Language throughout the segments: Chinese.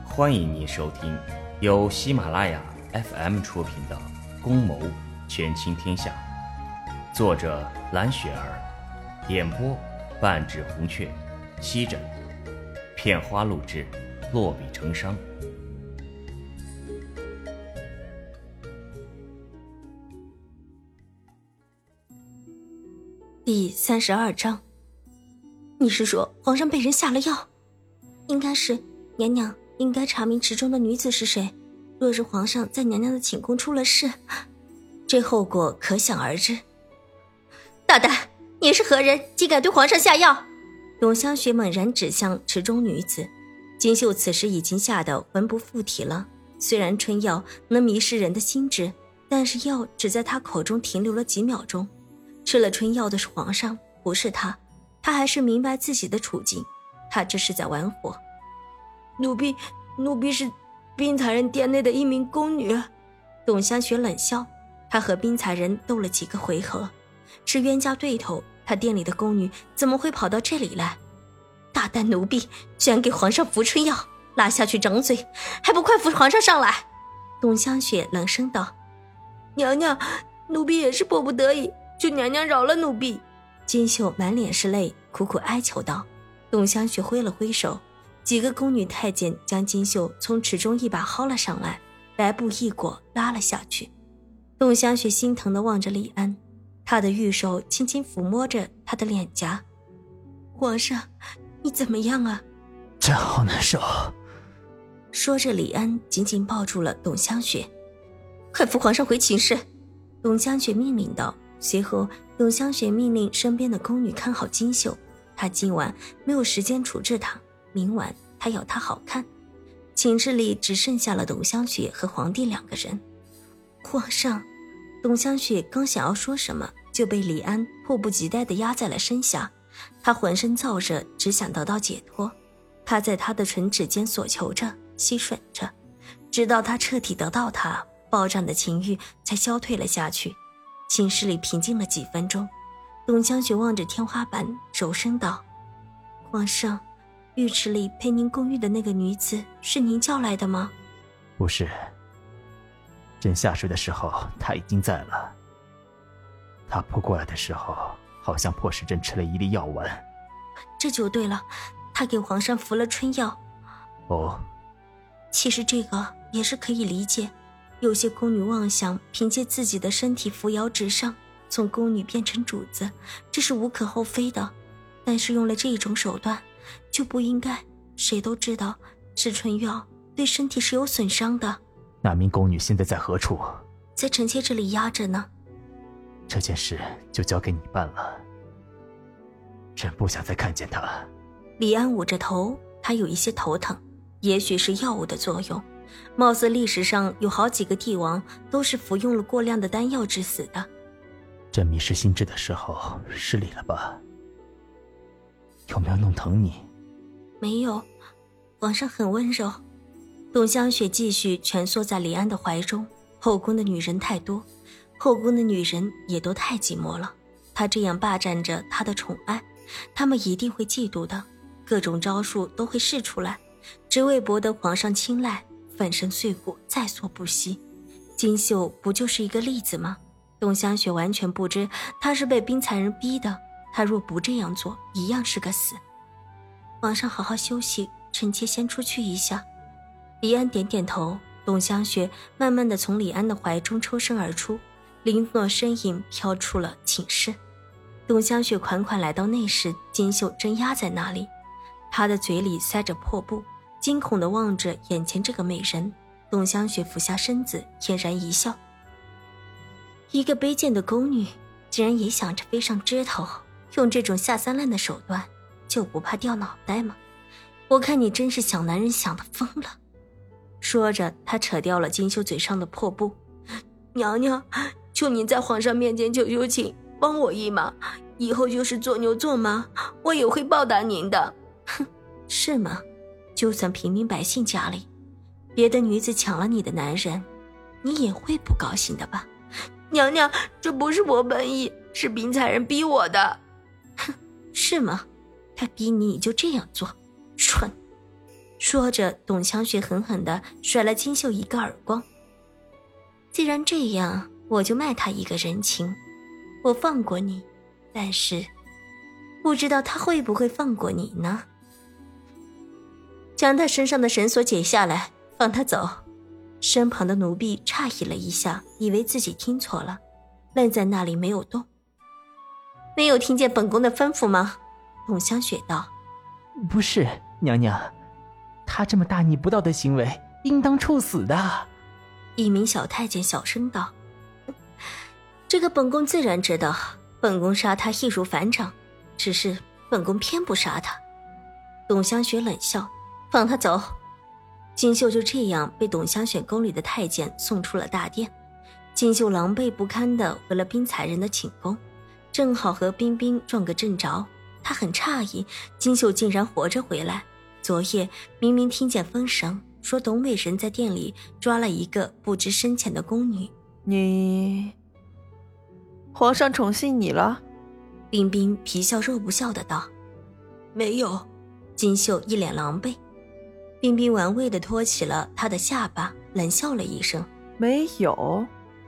欢迎您收听由喜马拉雅 FM 出品的《宫谋权倾天下》，作者蓝雪儿，演播半指红雀，西枕，片花录制，落笔成殇。 第32章，你是说皇上被人下了药？应该是，娘娘应该查明池中的女子是谁。若是皇上在娘娘的寝宫出了事，这后果可想而知。大胆，你是何人，竟敢对皇上下药？董香雪猛然指向池中女子。金秀此时已经吓得魂不附体了。虽然春药能迷失人的心智，但是药只在他口中停留了几秒钟。吃了春药的是皇上，不是他。他还是明白自己的处境，他这是在玩火。奴婢是冰才人殿内的一名宫女。董香雪冷笑，她和冰才人斗了几个回合，是冤家对头，她店里的宫女怎么会跑到这里来？大胆奴婢居然给皇上服春药，拉下去掌嘴，还不快扶皇上上来？董香雪冷声道。娘娘，奴婢也是迫不得已，求娘娘饶了奴婢。金秀满脸是泪，苦苦哀求道。董香雪挥了挥手，几个宫女太监将金秀从池中一把薅了上来，白布一裹拉了下去。董香雪心疼地望着李安，她的玉手轻轻抚摸着他的脸颊。皇上，你怎么样啊？ 朕好难受。 说着，李安紧紧抱住了董香雪。快扶皇上回寝室！董香雪命令道。随后董香雪命令身边的宫女看好金秀，她今晚没有时间处置她，明晚她要她好看。寝室里只剩下了董香雪和皇帝两个人。皇上，董香雪刚想要说什么，就被李安迫不及待地压在了身下。她浑身燥热，只想得到解脱。她在他的唇指间索求着，吸吮着，直到他彻底得到她，暴涨的情欲才消退了下去。寝室里平静了几分钟，董香雪望着天花板，柔声道：皇上，浴池里陪您共浴的那个女子是您叫来的吗？ 不是，朕下水的时候她已经在了。她扑过来的时候，好像迫使朕吃了一粒药丸。 这就对了，她给皇上服了春药。 哦， 其实这个也是可以理解。有些宫女妄想凭借自己的身体扶摇直上，从宫女变成主子，这是无可厚非的。但是用了这种手段，就不应该。谁都知道吃春药对身体是有损伤的。 那名宫女现在在何处？ 在臣妾这里压着呢。 这件事就交给你办了。朕不想再看见她。 李安捂着头，他有一些头疼，也许是药物的作用。貌似历史上有好几个帝王都是服用了过量的丹药致死的。 朕迷失心智的时候失礼了吧？有没有弄疼你？ 没有，皇上很温柔。董香雪继续蜷缩在李安的怀中。后宫的女人太多，后宫的女人也都太寂寞了。她这样霸占着她的宠爱，她们一定会嫉妒的，各种招数都会试出来，只为博得皇上青睐，粉身碎骨，在所不惜。金秀不就是一个例子吗？董香雪完全不知她是被冰才人逼的，她若不这样做，一样是个死。皇上好好休息，臣妾先出去一下。李安点点头，董香雪慢慢地从李安的怀中抽身而出，凌诺身影飘出了寝室。董香雪款款来到内室，金秀正压在那里，她的嘴里塞着破布，惊恐地望着眼前这个美人。董香雪俯下身子，嫣然一笑。一个卑贱的宫女，竟然也想着飞上枝头，用这种下三滥的手段，就不怕掉脑袋吗？我看你真是想男人想得疯了。说着，她扯掉了金秀嘴上的破布。娘娘，求您在皇上面前求求情，帮我一忙，以后就是做牛做马，我也会报答您的。哼，是吗？就算平民百姓家里，别的女子抢了你的男人，你也会不高兴的吧？娘娘，这不是我本意，是冰才人逼我的。哼，是吗？他逼你，你就这样做，蠢。 说着，董香雪狠狠地甩了金秀一个耳光。既然这样，我就卖他一个人情，我放过你，但是不知道他会不会放过你呢？将他身上的绳索解下来，放他走。身旁的奴婢诧异了一下，以为自己听错了，愣在那里没有动。没有听见本宫的吩咐吗？董香雪道。 不是，娘娘，他这么大逆不道的行为，应当处死的。 一名小太监小声道。这个本宫自然知道，本宫杀他易如反掌，只是本宫偏不杀他。董香雪冷笑，放他走。金秀就这样被董香雪宫里的太监送出了大殿。金秀狼狈不堪地回了冰才人的寝宫，正好和冰冰撞个正着。他很诧异，金秀竟然活着回来。昨夜明明听见风声，说董美人在店里抓了一个不知深浅的宫女。 皇上宠幸你了？ 冰冰皮笑肉不笑的道。没有。金秀一脸狼狈。冰冰玩味地托起了他的下巴，冷笑了一声。 没有？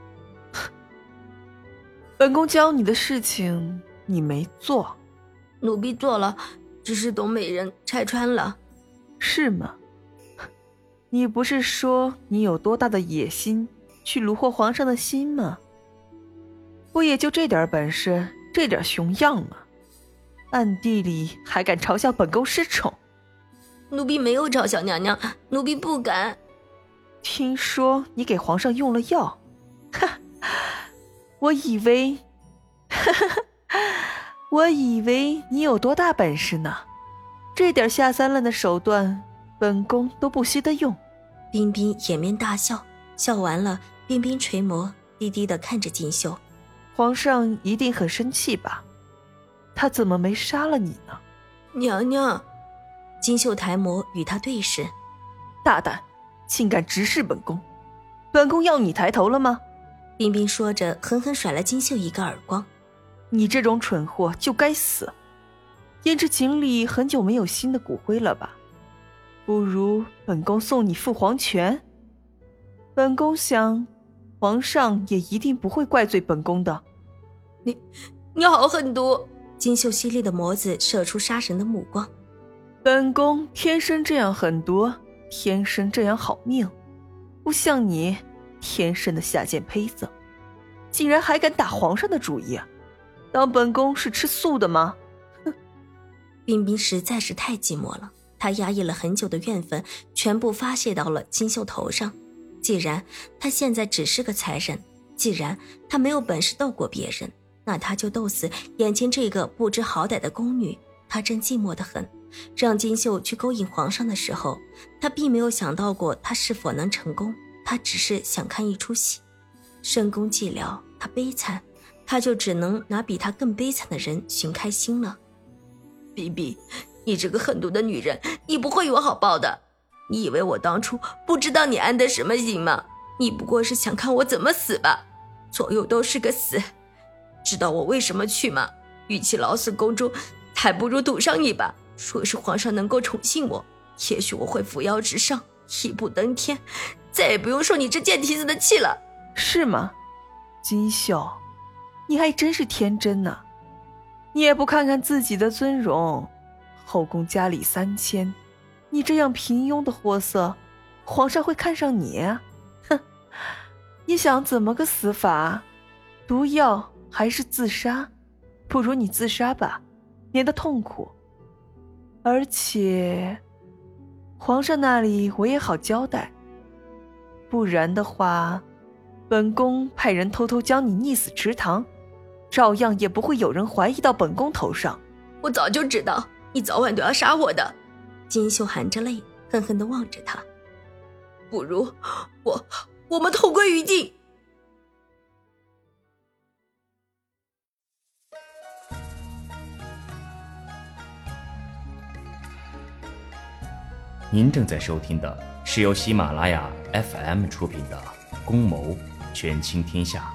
本宫教你的事情你没做。 奴婢做了，只是董美人拆穿了。 是吗？你不是说你有多大的野心去虏获皇上的心吗？不也就这点本事，这点熊样吗？暗地里还敢嘲笑本宫失宠？ 奴婢没有嘲笑娘娘，奴婢不敢。 听说你给皇上用了药，我以为你有多大本事呢？这点下三滥的手段，本宫都不惜得用。 冰冰掩面大笑，笑完了，冰冰垂眸，低低地看着金秀。 皇上一定很生气吧？他怎么没杀了你呢？ 娘娘。金秀抬眸与他对视。 大胆，竟敢直视本宫！本宫要你抬头了吗？ 冰冰说着，狠狠甩了金秀一个耳光。 你这种蠢货就该死！胭脂井里很久没有新的骨灰了吧？不如本宫送你父皇泉。本宫想，皇上也一定不会怪罪本宫的。 你好狠毒！金秀犀利的眸子射出杀人的目光。 本宫天生这样狠毒，天生这样好命，不像你天生的下贱胚子，竟然还敢打皇上的主意，当本宫是吃素的吗？哼！ 冰冰实在是太寂寞了，她压抑了很久的怨愤全部发泄到了金秀头上。既然她现在只是个才人，既然她没有本事斗过别人，那她就斗死眼前这个不知好歹的宫女。她真寂寞得很。让金秀去勾引皇上的时候，她并没有想到过她是否能成功，她只是想看一出戏。深宫寂寥，她悲惨，她就只能拿比她更悲惨的人寻开心了。冰冰，你这个狠毒的女人，你不会有好报的。你以为我当初不知道你安的什么心吗？你不过是想看我怎么死吧，左右都是个死。知道我为什么去吗？与其老死宫中，还不如赌上一把，说是皇上能够宠幸我，也许我会扶摇直上，一步登天，再也不用受你这贱蹄子的气了。 是吗？金秀，你还真是天真呢。你也不看看自己的尊容，后宫佳丽3000，你这样平庸的货色，皇上会看上你？哼，你想怎么个死法？毒药还是自杀？不如你自杀吧，免得痛苦。而且皇上那里我也好交代，不然的话，本宫派人偷偷将你溺死池塘，照样也不会有人怀疑到本宫头上。 我早就知道你早晚都要杀我的。金秀含着泪恨恨地望着他。不如我们同归于尽。 您正在收听的是由喜马拉雅 FM 出品的《宫谋权倾天下》。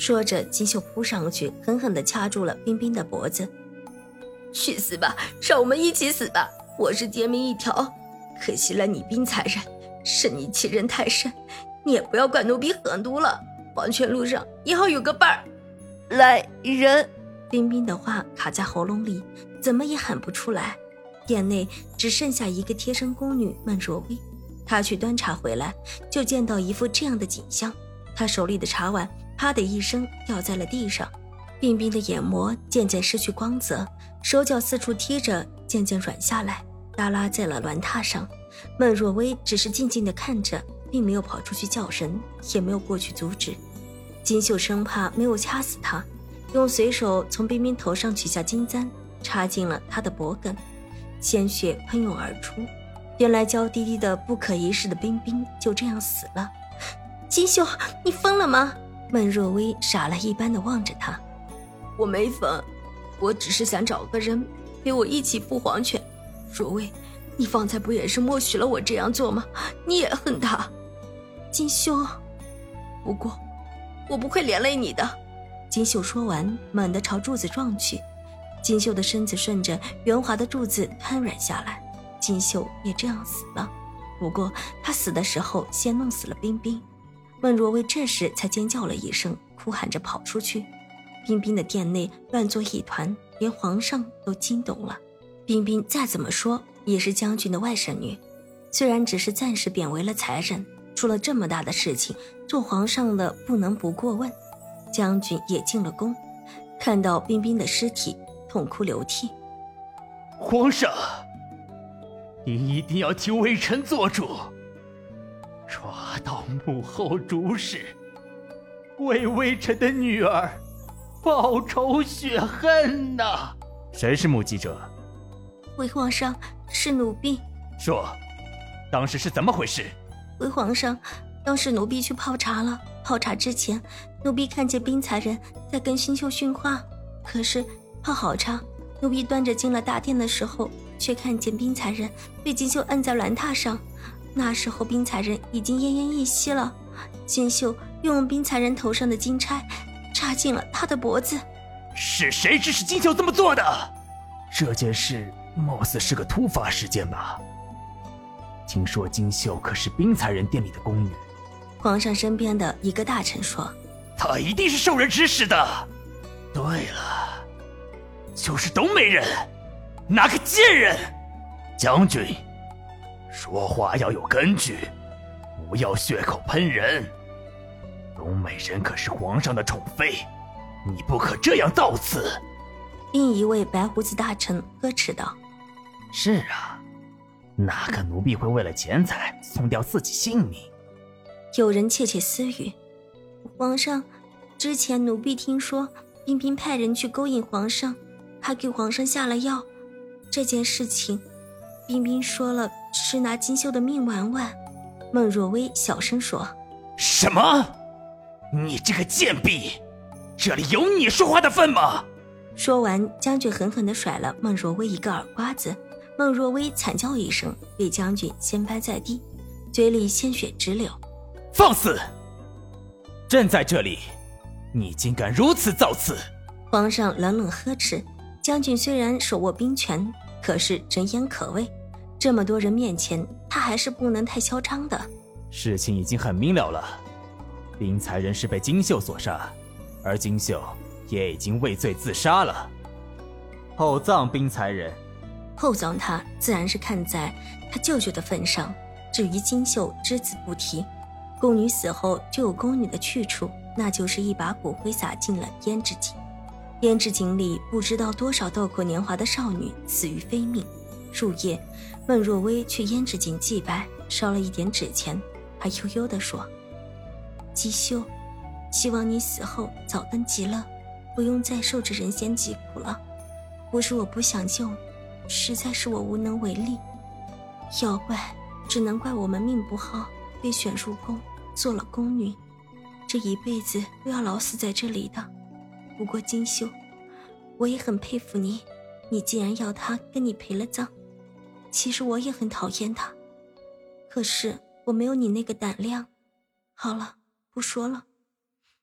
说着，金秀扑上去，狠狠地掐住了冰冰的脖子。去死吧，让我们一起死吧！我是贱命一条，可惜了你冰才人，是你欺人太甚，你也不要怪奴婢狠毒了。黄泉路上也好有个伴儿。 来人！ 冰冰的话卡在喉咙里，怎么也喊不出来。店内只剩下一个贴身宫女曼若薇，她去端茶回来，就见到一副这样的景象。她手里的茶碗啪的一声掉在了地上，冰冰的眼膜渐渐失去光泽，手脚四处踢着，渐渐软下来，耷拉在了銮榻上。曼若薇只是静静地看着，并没有跑出去叫人，也没有过去阻止。金秀生怕没有掐死她，用随手从冰冰头上取下金簪，插进了她的脖梗，鲜血喷涌而出。原来娇滴滴的不可一世的冰冰就这样死了。金秀，你疯了吗？曼若薇傻了一般的望着他。我没疯，我只是想找个人陪我一起赴黄泉。若薇，你方才不也是默许了我这样做吗？你也恨他。金秀，不过我不会连累你的。金秀说完，猛地朝柱子撞去。金秀的身子顺着圆滑的柱子瘫软下来，金秀也这样死了。不过她死的时候先弄死了冰冰。曼若薇这时才尖叫了一声，哭喊着跑出去。冰冰的殿内乱作一团，连皇上都惊动了。冰冰再怎么说也是将军的外甥女，虽然只是暂时贬为了才人，出了这么大的事情，做皇上的不能不过问。将军也进了宫，看到冰冰的尸体，痛哭流涕。 皇上，您一定要替微臣做主，抓到幕后主使，为微臣的女儿报仇雪恨呐！谁是目击者？ 回皇上，是奴婢。 说，当时是怎么回事？ 回皇上，当时奴婢去泡茶了。泡茶之前，奴婢看见冰才人在跟新秀训话，可是泡好茶，奴婢端着进了大殿的时候，却看见冰才人被金秀摁在銮榻上。那时候冰才人已经奄奄一息了，金秀用冰才人头上的金钗插进了他的脖子。 是谁指使金秀这么做的？这件事貌似是个突发事件吧？听说金秀可是冰才人店里的宫女。 皇上身边的一个大臣说， 她一定是受人指使的。对了，就是董美人，那个贱人。将军，说话要有根据，不要血口喷人。董美人可是皇上的宠妃，你不可这样造次。 另一位白胡子大臣呵斥道， 是啊，哪个奴婢会为了钱财送掉自己性命？ 有人窃窃私语，皇上，之前奴婢听说冰冰派人去勾引皇上，还给皇上下了药。这件事情，冰冰说了是拿金秀的命玩玩。孟若薇小声说， 什么？你这个贱婢，这里有你说话的份吗？ 说完，将军狠狠地甩了孟若薇一个耳刮子。孟若薇惨叫一声，被将军掀翻在地，嘴里鲜血直流。 放肆！朕在这里，你竟敢如此造次！ 皇上冷冷呵斥。将军虽然手握兵权，可是睁眼可畏，这么多人面前，他还是不能太嚣张的。 事情已经很明了了，冰才人是被金秀所杀，而金秀也已经畏罪自杀了。厚葬冰才人， 厚葬他自然是看在他舅舅的份上，至于金秀只字不提。宫女死后就有宫女的去处，那就是一把骨灰撒进了胭脂井。胭脂井里不知道多少豆蔻年华的少女死于非命。入夜，孟若薇去胭脂井祭拜，烧了一点纸钱，她悠悠地说，吉秀，希望你死后早登极乐，不用再受着人间疾苦了。不是我不想救你，实在是我无能为力。要怪只能怪我们命不好，被选入宫做了宫女，这一辈子都要老死在这里的。不过金秀，我也很佩服你，你既然要他跟你陪了葬，其实我也很讨厌他，可是我没有你那个胆量。好了，不说了。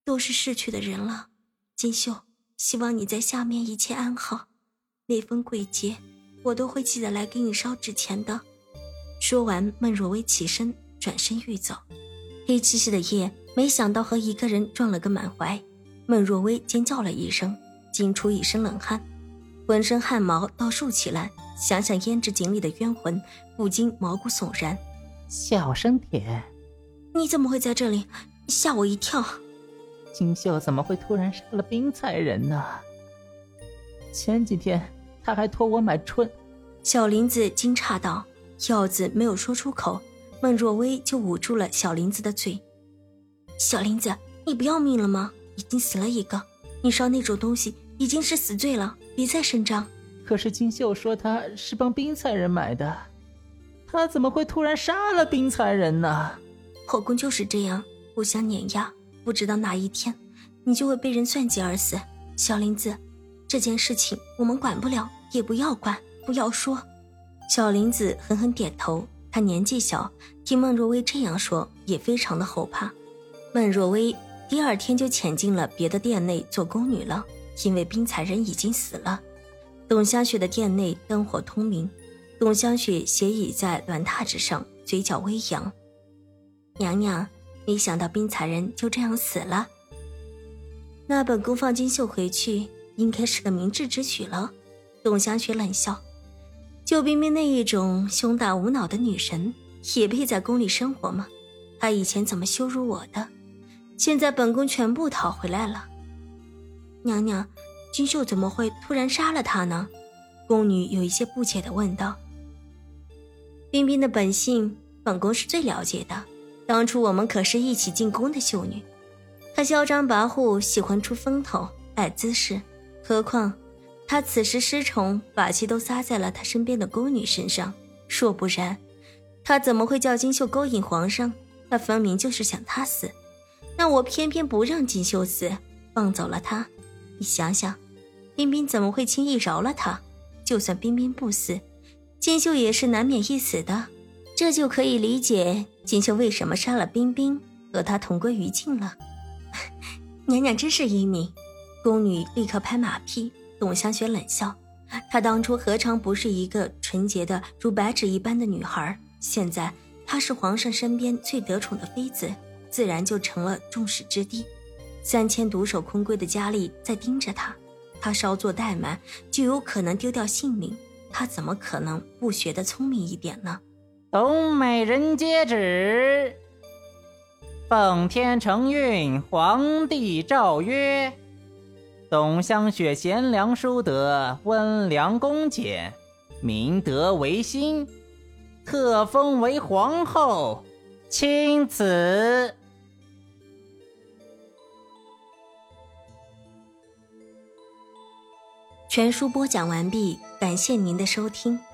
都是逝去的人了。锦绣，希望你在下面一切安好，每逢鬼节我都会记得来给你烧纸钱的。说完，孟若薇起身转身欲走。黑漆漆的夜，没想到和一个人撞了个满怀。孟若薇尖叫了一声，惊出一身冷汗，浑身汗毛倒竖起来，想想胭脂井里的冤魂，不禁毛骨悚然。 小声点。 你怎么会在这里？吓我一跳。 锦绣怎么会突然杀了冰彩人呢？前几天他还托我买春。 小林子惊诧道，药字没有说出口，孟若薇就捂住了小林子的嘴。小林子，你不要命了吗？已经死了一个，你烧那种东西已经是死罪了，别再声张。 可是锦绣说他是帮冰彩人买的，他怎么会突然杀了冰彩人呢？ 后宫就是这样，互相碾压，不知道哪一天你就会被人算计而死。小林子，这件事情我们管不了，也不要管，不要说。小林子狠狠点头，他年纪小，听孟若薇这样说也非常的后怕。孟若薇第二天就潜进了别的店内做宫女了，因为冰彩人已经死了。董香雪的店内灯火通明，董香雪斜倚在鸾榻之上，嘴角微扬。娘娘，没想到冰彩人就这样死了。那本宫放锦绣回去应该是个明智之举了。董香雪冷笑，就冰冰那一种胸大无脑的女神也配在宫里生活吗？她以前怎么羞辱我的，现在本宫全部讨回来了。娘娘，锦绣怎么会突然杀了她呢？宫女有一些不解地问道。冰冰的本性本宫是最了解的，当初我们可是一起进宫的秀女，她嚣张跋扈，喜欢出风头，爱姿势，何况她此时失宠，把气都撒在了她身边的宫女身上，若不然她怎么会叫金秀勾引皇上？她分明就是想她死，那我偏偏不让金秀死，放走了她。你想想，冰冰怎么会轻易饶了她？就算冰冰不死，金秀也是难免一死的，这就可以理解锦绣为什么杀了冰冰，和她同归于尽了。娘娘真是英明。宫女立刻拍马屁。董香雪冷笑，她当初何尝不是一个纯洁的如白纸一般的女孩，现在她是皇上身边最得宠的妃子，自然就成了众矢之的。3000独守空闺的佳丽在盯着她，她稍作怠慢就有可能丢掉性命，她怎么可能不学得聪明一点呢？ 董美人接旨，奉天承运，皇帝诏曰：董香雪贤良淑德，温良恭俭，明德维新，特封为皇后，钦此。 全书播讲完毕，感谢您的收听。